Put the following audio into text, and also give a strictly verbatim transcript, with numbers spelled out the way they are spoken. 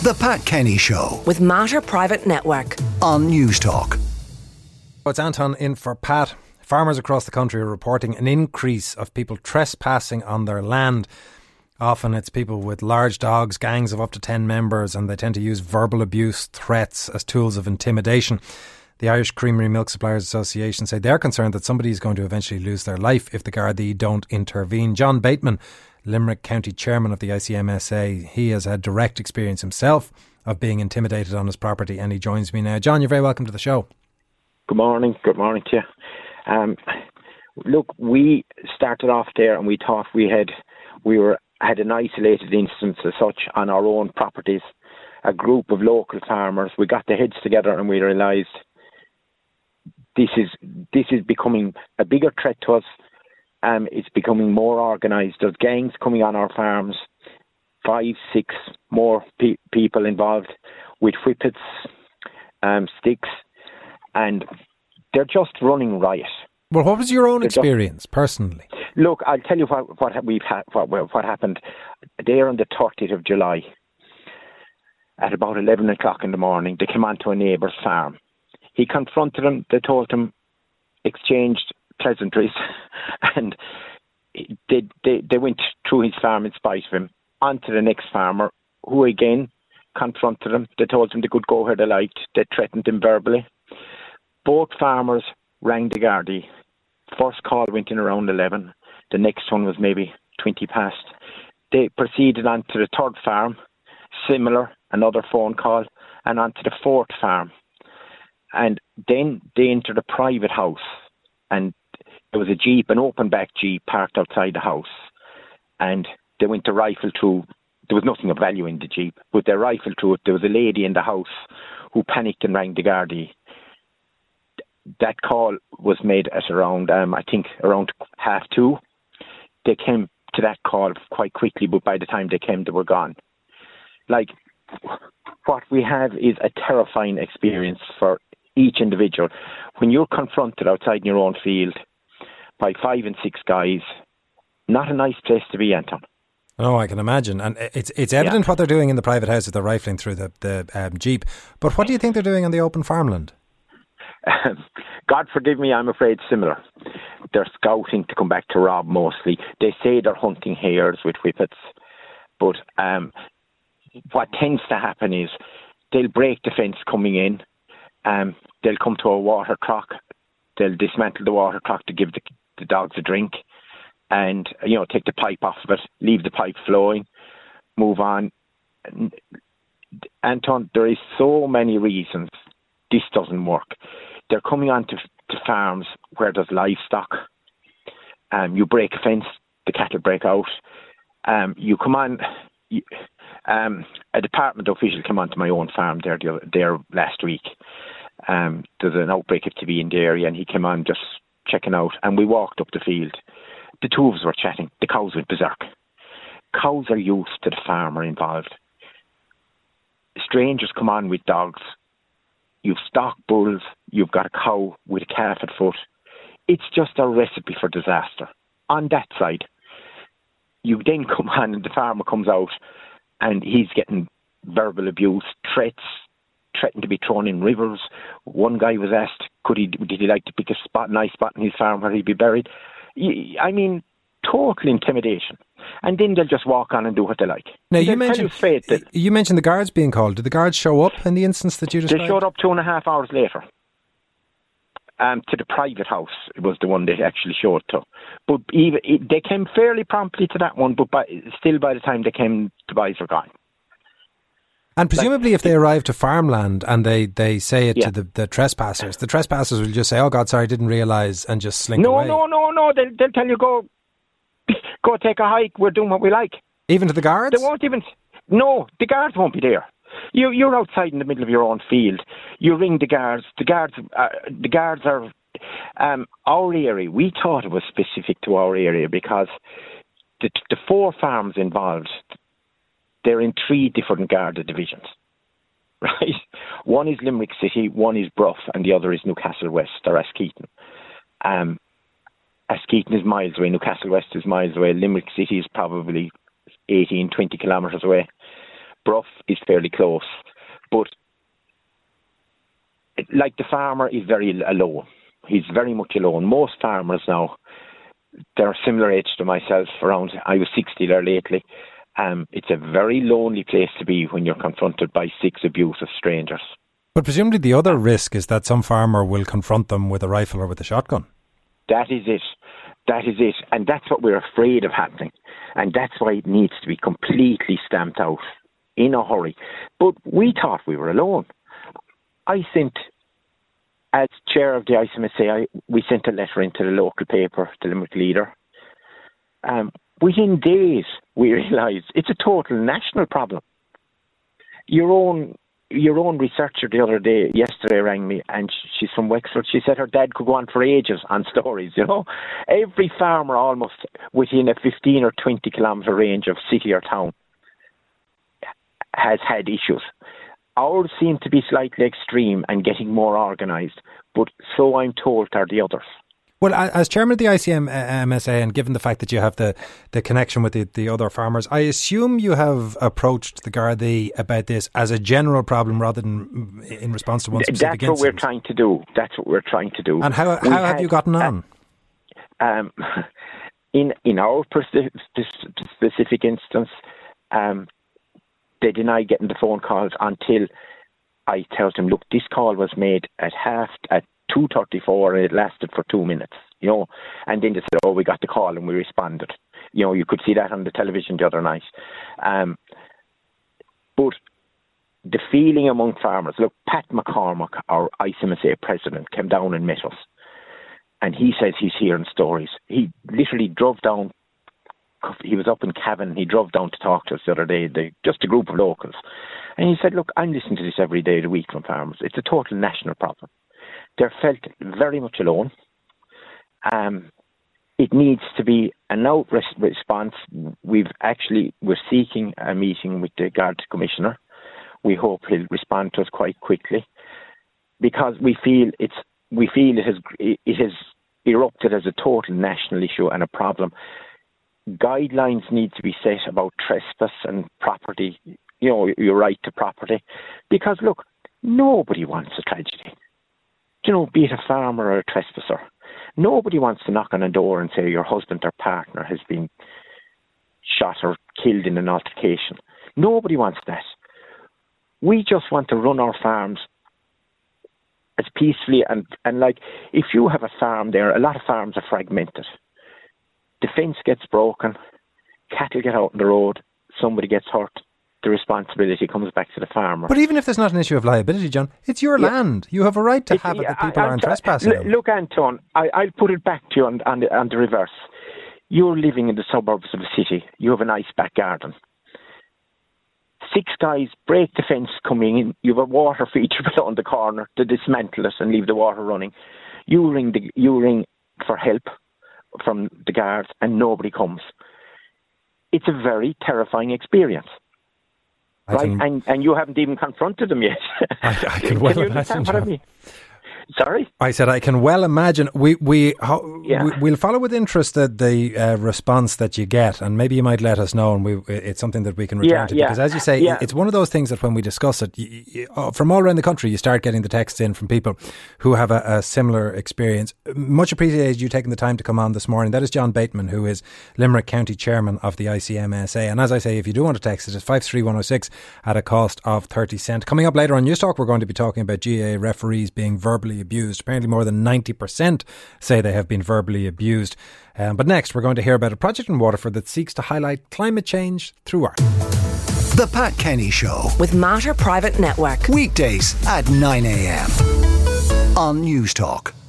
The Pat Kenny Show with Mater Private Network on News Talk. It's Anton in for Pat. Farmers across the country are reporting an increase of people trespassing on their land. Often it's people with large dogs, gangs of up to ten members, and they tend to use verbal abuse, threats as tools of intimidation. The Irish Creamery Milk Suppliers Association say they're concerned that somebody is going to eventually lose their life if the Gardaí don't intervene. John Bateman, Limerick County Chairman of the I C M S A, he has had direct experience himself of being intimidated on his property, and he joins me now. John, you're very welcome to the show. Good morning. Good morning to you. Um, look, we started off there and we thought we had we were had an isolated instance as such on our own properties. A group of local farmers, we got their heads together and we realised this is this is becoming a bigger threat to us. Um, it's becoming more organised. There's gangs coming on our farms, five, six more pe- people involved with whippets, um, sticks, and they're just running riot. Well, what was your own they're experience just, personally? Look, I'll tell you what what we've had, what, what happened there on the thirtieth of July. At about eleven o'clock in the morning, they came onto a neighbour's farm. He confronted them. They told him, exchanged pleasantries, and they, they they went through his farm in spite of him. On to the next farmer, who again confronted him. They told him they could go where they liked. They threatened him verbally. Both farmers rang the Gardaí. First call went in around eleven. The next one was maybe twenty past. They proceeded on to the third farm, similar, another phone call, and on to the fourth farm. And then they entered a private house, and there was a jeep, an open back jeep parked outside the house, and they went to rifle through. There was nothing of value in the jeep, but they rifled through it. There was a lady in the house who panicked and rang the Gardaí. That call was made at around, um, I think, around half two. They came to that call quite quickly, but by the time they came, they were gone. Like, what we have is a terrifying experience for each individual. When you're confronted outside in your own field by five and six guys, not a nice place to be, Anton. Oh, I can imagine. And it's it's evident yeah. what they're doing in the private house is they're rifling through the, the um, jeep. But what do you think they're doing on the open farmland? God forgive me, I'm afraid similar. They're scouting to come back to rob mostly. They say they're hunting hares with whippets. But um, what tends to happen is they'll break the fence coming in. Um, they'll come to a water truck. They'll dismantle the water truck to give the, the dogs a drink. And, you know, take the pipe off of it, leave the pipe flowing, move on. Anton, there is so many reasons this doesn't work. They're coming on to, to farms where there's livestock. Um, you break a fence, the cattle break out. Um, you come on, you, um, a department official came onto my own farm there, there last week. Um, there's an outbreak of T B in the area, and he came on just checking out, and we walked up the field. The two of us were chatting. The cows went berserk. Cows are used to the farmer involved. Strangers come on with dogs. You've stock bulls. You've got a cow with a calf at foot. It's just a recipe for disaster. On that side, you then come on and the farmer comes out and he's getting verbal abuse, threats, threatened to be thrown in rivers. One guy was asked, could he, did he like to pick a spot, nice spot in his farm where he'd be buried? I mean, total intimidation. And then they'll just walk on and do what they like. Now, you mentioned, you, you mentioned the guards being called. Did the guards show up in the instance that you described? They showed up two and a half hours later. Um, to the private house was the one they actually showed to. But even it, they came fairly promptly to that one, but by, still by the time they came, the boys were gone. And presumably like, if they arrive to farmland and they, they say it yeah. to the, the trespassers, the trespassers will just say, oh God, sorry, I didn't realise, and just slink no, away. No, no, no, no. They'll, they'll tell you, go go take a hike, we're doing what we like. Even to the guards? They won't even... No, the guards won't be there. You, you're outside in the middle of your own field. You ring the guards. The guards, uh, the guards are... Um, our area, we thought it was specific to our area because the, the four farms involved, they're in three different Garda divisions. Right? One is Limerick City, one is Bruff, and the other is Newcastle West, or Askeaton. Um, Askeaton is miles away, Newcastle West is miles away, Limerick City is probably eighteen, twenty kilometres away. Bruff is fairly close. But like the farmer is very alone. He's very much alone. Most farmers now, they're similar age to myself. Around, I was sixty there lately. Um, it's a very lonely place to be when you're confronted by six abusive strangers. But presumably the other risk is that some farmer will confront them with a rifle or with a shotgun. That is it. That is it. And that's what we're afraid of happening. And that's why it needs to be completely stamped out in a hurry. But we thought we were alone. I sent, as chair of the I C M S A, I, we sent a letter into the local paper, the Limerick Leader. Um, within days, we realised it's a total national problem. Your own your own researcher the other day, yesterday, rang me, and she's from Wexford. She said her dad could go on for ages on stories, you know. Every farmer almost within a fifteen or twenty kilometre range of city or town has had issues. Ours seem to be slightly extreme and getting more organised, but so I'm told are the others. Well, as chairman of the I C M S A, and given the fact that you have the, the connection with the, the other farmers, I assume you have approached the Gardaí about this as a general problem rather than in response to one specific That's what incident. we're trying to do. That's what we're trying to do. And how, how have had, you gotten on? Uh, um, in in our specific instance, um, they denied getting the phone calls until I told them, look, this call was made at half at two thirty-four and it lasted for two minutes, you know. And then they said, oh, we got the call and we responded. You know, you could see that on the television the other night. Um, but the feeling among farmers, look, Pat McCormack, our I C M S A president, came down and met us. And he says he's hearing stories. He literally drove down. He was up in Cavan. He drove down to talk to us the other day, the, just a group of locals. And he said, look, I'm listening to this every day of the week from farmers. It's a total national problem. They're felt very much alone. Um, it needs to be an out response. We've actually, we're seeking a meeting with the Guard Commissioner. We hope he'll respond to us quite quickly, because we feel it's, we feel it has, it has erupted as a total national issue and a problem. Guidelines need to be set about trespass and property, you know, your right to property. Because, look, nobody wants a tragedy. You know, be it a farmer or a trespasser. Nobody wants to knock on a door and say your husband or partner has been shot or killed in an altercation. Nobody wants that. We just want to run our farms as peacefully. And, and like, if you have a farm there, a lot of farms are fragmented. The fence gets broken, cattle get out on the road, somebody gets hurt, the responsibility comes back to the farmer. But even if there's not an issue of liability, John, it's your yeah. land. You have a right to it's, have it that people I, aren't trespassing. L- look, Anton, I, I'll put it back to you on, on, the, on the reverse. You're living in the suburbs of a city. You have a nice back garden. Six guys break the fence coming in. You have a water feature on the corner to dismantle it and leave the water running. You ring the, you ring for help from the guards and nobody comes. It's a very terrifying experience. I right, can, and and you haven't even confronted them yet. I, I can well can you imagine. What I mean? Sorry? I said I can well imagine. We, we, how, yeah. we, we'll follow with interest the, the uh, response that you get, and maybe you might let us know, and we, it's something that we can return yeah, to. Yeah. Because as you say, yeah. it's one of those things that when we discuss it, you, you, from all around the country, you start getting the texts in from people who have a, a similar experience. Much appreciated you taking the time to come on this morning. That is John Bateman, who is Limerick County Chairman of the I C M S A. And as I say, if you do want to text it, it's five three one oh six at a cost of thirty cents. Coming up later on News Talk, we're going to be talking about G A A referees being verbally abused. Apparently more than ninety percent say they have been verbally abused. Um, but next, we're going to hear about a project in Waterford that seeks to highlight climate change through art. The Pat Kenny Show with Mater Private Network. Weekdays at nine a.m. on News Talk.